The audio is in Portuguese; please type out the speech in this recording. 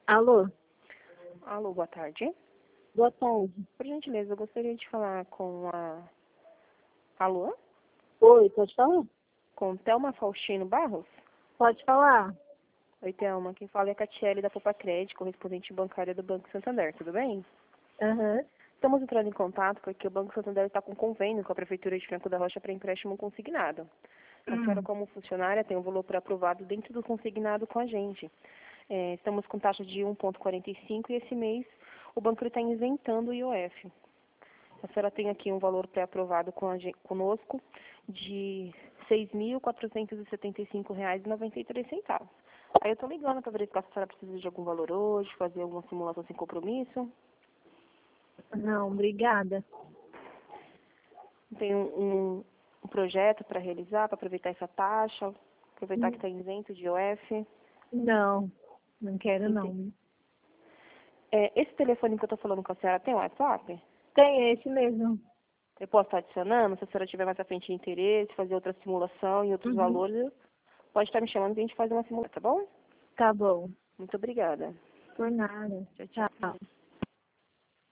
Alô? Alô, boa tarde. Boa tarde. Por gentileza, eu gostaria de falar com a... Alô? Oi, pode falar? Com Thelma Faustino Barros? Pode falar. Oi, Thelma. Quem fala é a Catiele da Poupa Crédito, correspondente bancária do Banco Santander. Tudo bem? Aham. Estamos entrando em contato porque o Banco Santander está com convênio com a Prefeitura de Franco da Rocha para empréstimo consignado. A senhora, como funcionária, tem um valor pré-aprovado dentro do consignado com a gente. Estamos com taxa de 1,45 e esse mês o banco está isentando o IOF. A senhora tem aqui um valor pré-aprovado conosco de R$ 6.475,93. Aí eu estou ligando para verificar se a senhora precisa de algum valor hoje, fazer alguma simulação sem compromisso. Não, obrigada. Tem um projeto para realizar, para aproveitar essa taxa, aproveitar que está isento de IOF. Não, não quero Ente- não. Esse telefone que eu estou falando com a senhora tem WhatsApp? Tem esse mesmo. Eu posso estar adicionando, se a senhora tiver mais à frente de interesse, fazer outra simulação e outros Uhum. valores, pode estar me chamando que a gente faz uma simulação, tá bom? Tá bom. Muito obrigada. Por nada. Tchau, tchau. Tchau.